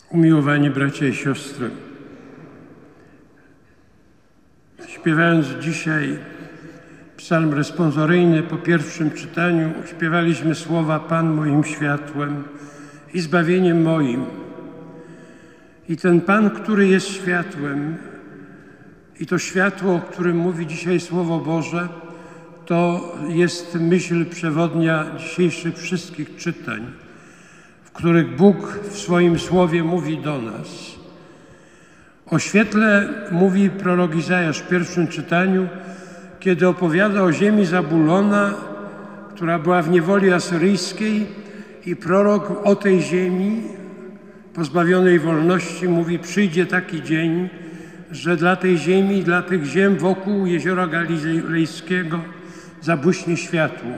Umiłowani bracia i siostry, śpiewając dzisiaj psalm responsoryjny po pierwszym czytaniu, śpiewaliśmy słowa: Pan moim światłem i zbawieniem moim. I ten Pan, który jest światłem, i to światło, o którym mówi dzisiaj Słowo Boże, to jest myśl przewodnia dzisiejszych wszystkich czytań, w których Bóg w swoim Słowie mówi do nas. O świetle mówi prorok Izajasz w pierwszym czytaniu, kiedy opowiada o ziemi Zabulona, która była w niewoli asyryjskiej, i prorok o tej ziemi pozbawionej wolności mówi: przyjdzie taki dzień, że dla tej ziemi, dla tych ziem wokół jeziora Galilejskiego zabłyśnie światło.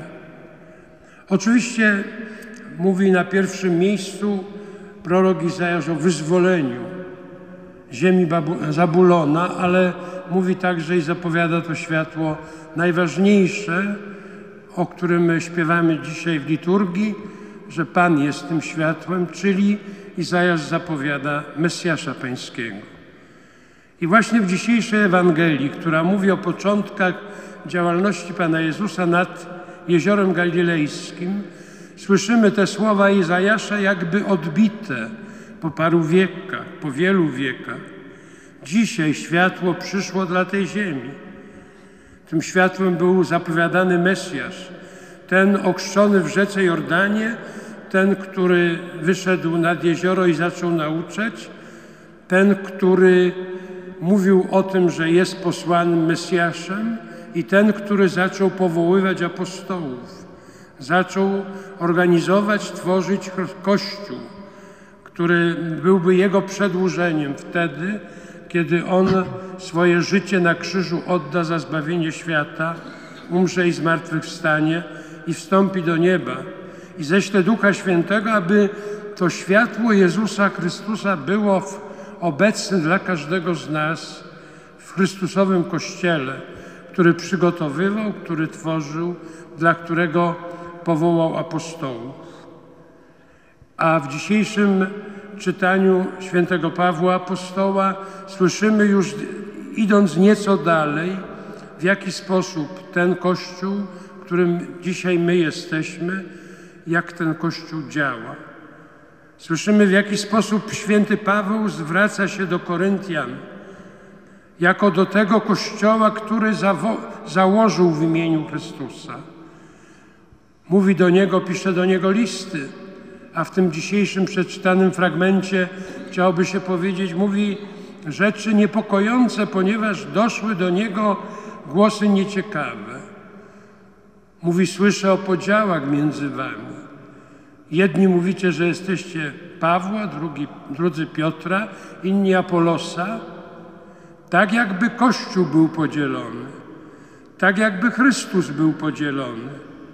Oczywiście mówi na pierwszym miejscu prorok Izajasz o wyzwoleniu ziemi Zabulona, ale mówi także i zapowiada to światło najważniejsze, o którym śpiewamy dzisiaj w liturgii, że Pan jest tym światłem, czyli Izajasz zapowiada Mesjasza Pańskiego. I właśnie w dzisiejszej Ewangelii, która mówi o początkach działalności Pana Jezusa nad jeziorem galilejskim, słyszymy te słowa Izajasza jakby odbite po paru wiekach, po wielu wiekach. Dzisiaj światło przyszło dla tej ziemi. Tym światłem był zapowiadany Mesjasz, ten ochrzczony w rzece Jordanie, ten, który wyszedł nad jezioro i zaczął nauczać, ten, który mówił o tym, że jest posłanym Mesjaszem, i ten, który zaczął powoływać apostołów, zaczął organizować, tworzyć Kościół, który byłby jego przedłużeniem wtedy, kiedy on swoje życie na krzyżu odda za zbawienie świata, umrze i zmartwychwstanie i wstąpi do nieba. I ześle Ducha Świętego, aby to światło Jezusa Chrystusa było obecne dla każdego z nas w Chrystusowym Kościele, który przygotowywał, który tworzył, dla którego powołał apostołów. A w dzisiejszym czytaniu świętego Pawła Apostoła słyszymy już, idąc nieco dalej, w jaki sposób ten Kościół, w którym dzisiaj my jesteśmy, jak ten Kościół działa. Słyszymy, w jaki sposób święty Paweł zwraca się do Koryntian jako do tego Kościoła, który założył w imieniu Chrystusa. Mówi do niego, pisze do niego listy, a w tym dzisiejszym przeczytanym fragmencie chciałoby się powiedzieć, mówi rzeczy niepokojące, ponieważ doszły do niego głosy nieciekawe. Mówi: słyszę o podziałach między wami. Jedni mówicie, że jesteście Pawła, drudzy Piotra, inni Apolosa. Tak jakby Kościół był podzielony, tak jakby Chrystus był podzielony.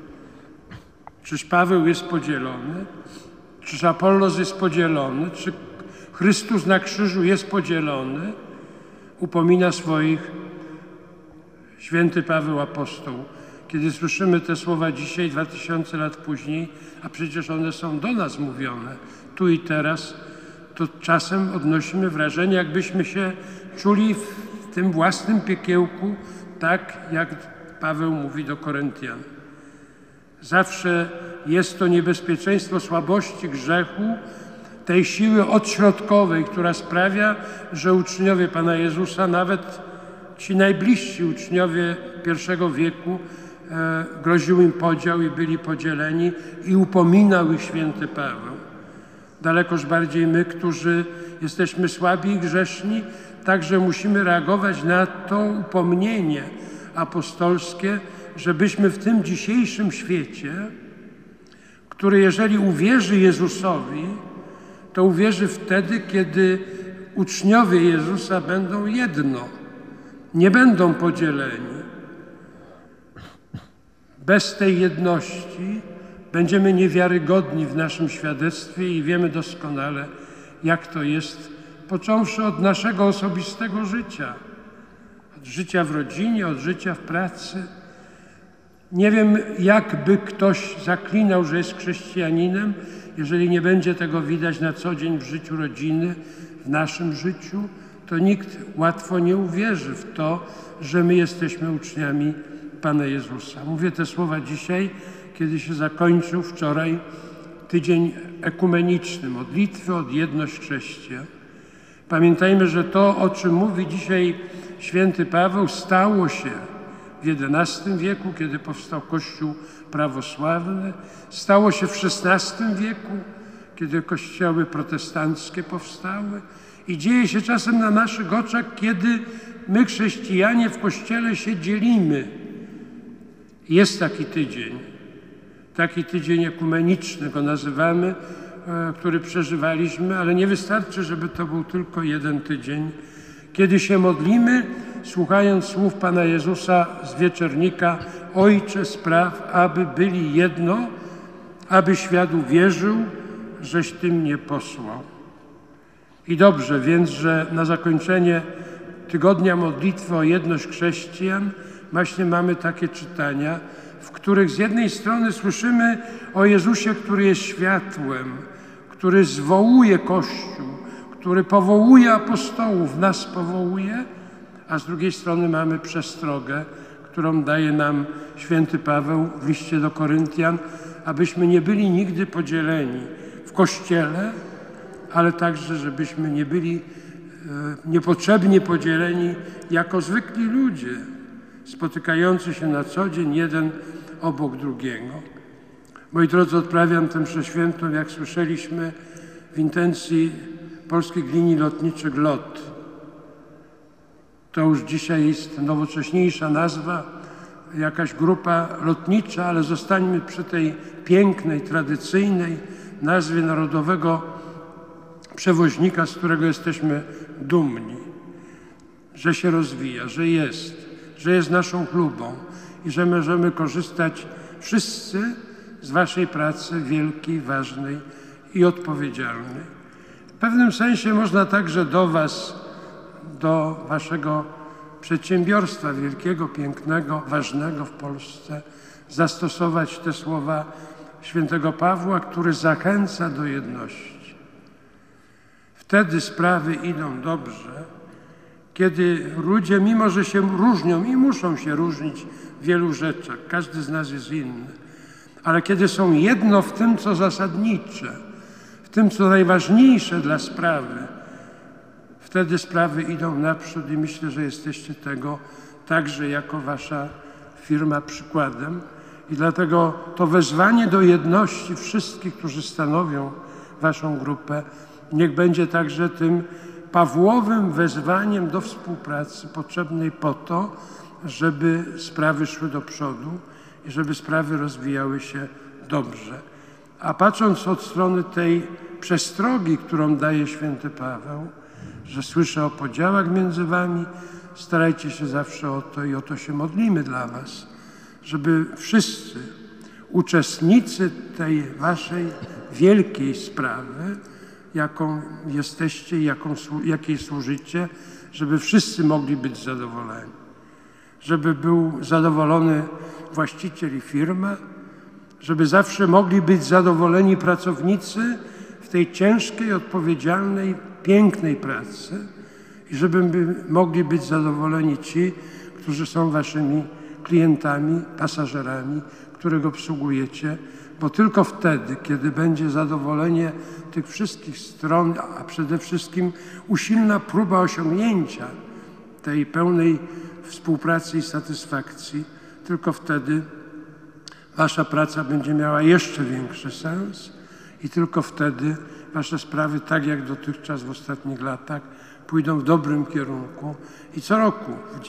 Czyż Paweł jest podzielony? Czyż Apollos jest podzielony? Czy Chrystus na krzyżu jest podzielony? Upomina swoich święty Paweł apostoł. Kiedy słyszymy te słowa dzisiaj, 2000 lat później, a przecież one są do nas mówione, tu i teraz, to czasem odnosimy wrażenie, jakbyśmy się czuli w tym własnym piekiełku, tak jak Paweł mówi do Koryntian. Zawsze jest to niebezpieczeństwo słabości grzechu, tej siły odśrodkowej, która sprawia, że uczniowie Pana Jezusa, nawet ci najbliżsi uczniowie pierwszego wieku, groził im podział i byli podzieleni, i upominał ich święty Paweł. Dalekoż bardziej my, którzy jesteśmy słabi i grzeszni, także musimy reagować na to upomnienie apostolskie, żebyśmy w tym dzisiejszym świecie, który jeżeli uwierzy Jezusowi, to uwierzy wtedy, kiedy uczniowie Jezusa będą jedno, nie będą podzieleni. Bez tej jedności będziemy niewiarygodni w naszym świadectwie i wiemy doskonale, jak to jest, począwszy od naszego osobistego życia, od życia w rodzinie, od życia w pracy, Nie wiem, jakby ktoś zaklinał, że jest chrześcijaninem, jeżeli nie będzie tego widać na co dzień w życiu rodziny, w naszym życiu, to nikt łatwo nie uwierzy w to, że my jesteśmy uczniami Pana Jezusa. Mówię te słowa dzisiaj, kiedy się zakończył wczoraj tydzień ekumeniczny, modlitwy o jedność chrześcijan. Pamiętajmy, że to, o czym mówi dzisiaj święty Paweł, stało się w XI wieku, kiedy powstał Kościół prawosławny, stało się w XVI wieku, kiedy kościoły protestanckie powstały i dzieje się czasem na naszych oczach, kiedy my, chrześcijanie, w Kościele się dzielimy. Jest taki tydzień ekumeniczny go nazywamy, który przeżywaliśmy, ale nie wystarczy, żeby to był tylko jeden tydzień, kiedy się modlimy, słuchając słów Pana Jezusa z wieczornika: Ojcze, spraw, aby byli jedno, aby świat uwierzył, żeś Ty mnie posłał. I dobrze więc, że na zakończenie tygodnia modlitwy o jedność chrześcijan właśnie mamy takie czytania, w których z jednej strony słyszymy o Jezusie, który jest światłem, który zwołuje Kościół, który powołuje apostołów, nas powołuje, a z drugiej strony mamy przestrogę, którą daje nam święty Paweł w liście do Koryntian, abyśmy nie byli nigdy podzieleni w Kościele, ale także, żebyśmy nie byli niepotrzebnie podzieleni jako zwykli ludzie, spotykający się na co dzień jeden obok drugiego. Moi drodzy, odprawiam tę mszę świętą, jak słyszeliśmy, w intencji Polskich Linii Lotniczych LOT. To już dzisiaj jest nowocześniejsza nazwa, jakaś grupa lotnicza, ale zostańmy przy tej pięknej, tradycyjnej nazwie narodowego przewoźnika, z którego jesteśmy dumni, że się rozwija, że jest naszą chlubą i że możemy korzystać wszyscy z waszej pracy wielkiej, ważnej i odpowiedzialnej. W pewnym sensie można także do was, do waszego przedsiębiorstwa wielkiego, pięknego, ważnego w Polsce zastosować te słowa świętego Pawła, który zachęca do jedności. Wtedy sprawy idą dobrze, kiedy ludzie, mimo że się różnią i muszą się różnić w wielu rzeczach, każdy z nas jest inny, ale kiedy są jedno w tym, co zasadnicze, w tym, co najważniejsze dla sprawy, wtedy sprawy idą naprzód i myślę, że jesteście tego także jako wasza firma przykładem. I dlatego to wezwanie do jedności wszystkich, którzy stanowią waszą grupę, niech będzie także tym Pawłowym wezwaniem do współpracy potrzebnej po to, żeby sprawy szły do przodu i żeby sprawy rozwijały się dobrze. A patrząc od strony tej przestrogi, którą daje święty Paweł, że słyszę o podziałach między wami, starajcie się zawsze o to i o to się modlimy dla was, żeby wszyscy uczestnicy tej waszej wielkiej sprawy, jaką jesteście i jakiej służycie, żeby wszyscy mogli być zadowoleni. Żeby był zadowolony właściciel i firma, żeby zawsze mogli być zadowoleni pracownicy w tej ciężkiej, odpowiedzialnej, pięknej pracy i żeby mogli być zadowoleni ci, którzy są waszymi klientami, pasażerami, których obsługujecie, bo tylko wtedy, kiedy będzie zadowolenie tych wszystkich stron, a przede wszystkim usilna próba osiągnięcia tej pełnej współpracy i satysfakcji, tylko wtedy wasza praca będzie miała jeszcze większy sens i tylko wtedy wasze sprawy, tak jak dotychczas w ostatnich latach, pójdą w dobrym kierunku. I co roku, w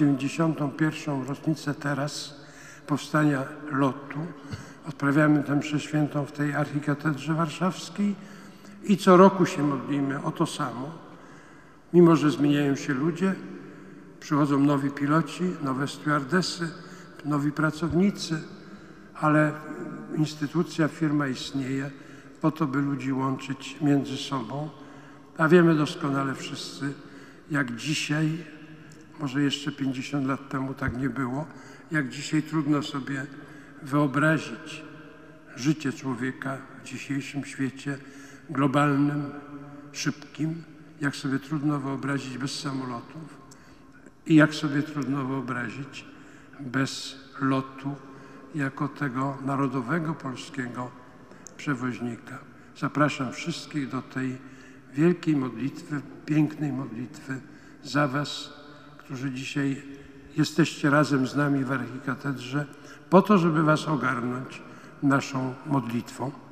91. rocznicę teraz powstania LOT-u, odprawiamy tę mszę świętą w tej archikatedrze warszawskiej i co roku się modlimy o to samo. Mimo że zmieniają się ludzie, przychodzą nowi piloci, nowe stewardesy, nowi pracownicy, ale instytucja, firma istnieje po to, by ludzi łączyć między sobą. A wiemy doskonale wszyscy, jak dzisiaj, może jeszcze 50 lat temu tak nie było, jak dzisiaj trudno sobie wyobrazić życie człowieka w dzisiejszym świecie globalnym, szybkim, jak sobie trudno wyobrazić bez samolotów i jak sobie trudno wyobrazić bez lotu jako tego narodowego polskiego przewoźnika. Zapraszam wszystkich do tej wielkiej modlitwy, pięknej modlitwy za was, którzy dzisiaj jesteście razem z nami w archikatedrze, po to, żeby was ogarnąć naszą modlitwą.